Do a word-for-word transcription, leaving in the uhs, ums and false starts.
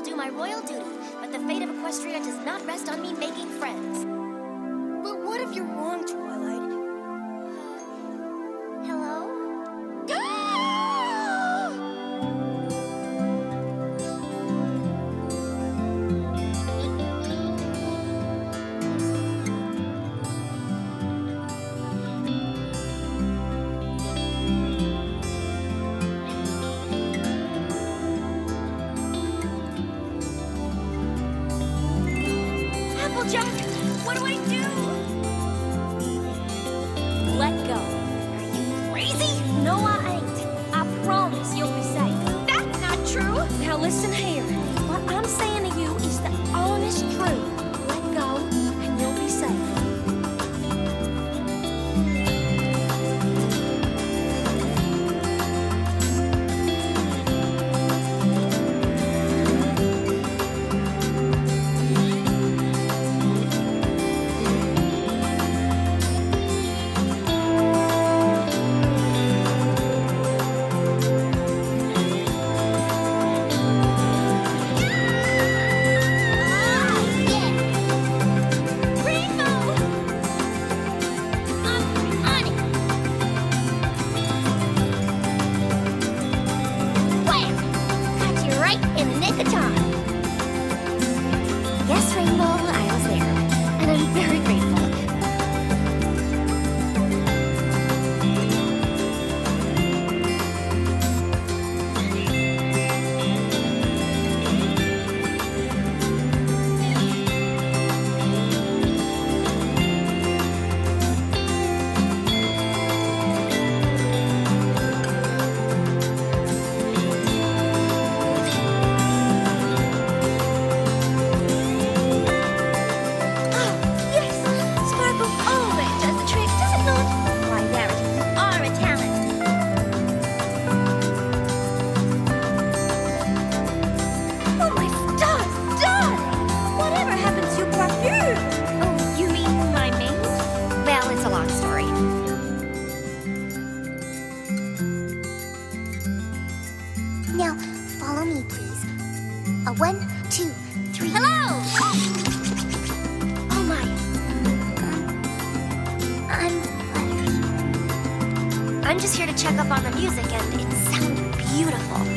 do my royal duty, but the fate of Equestria does not rest on me making friends. But what if you're wrong, Twilight? Hello? Applejack, what do I do? Let go. Are you crazy? No, I ain't. I promise you'll be safe. That's not true. Now listen here. What I'm saying to you is the honest truth. Let go, and you'll be safe. Yes, Rainbow, I was there, and I'm very grateful. Now, follow me, please. A one, two, three. Hello! Oh my. Um, I'm flattered. I'm just here to check up on the music, and it sounded beautiful.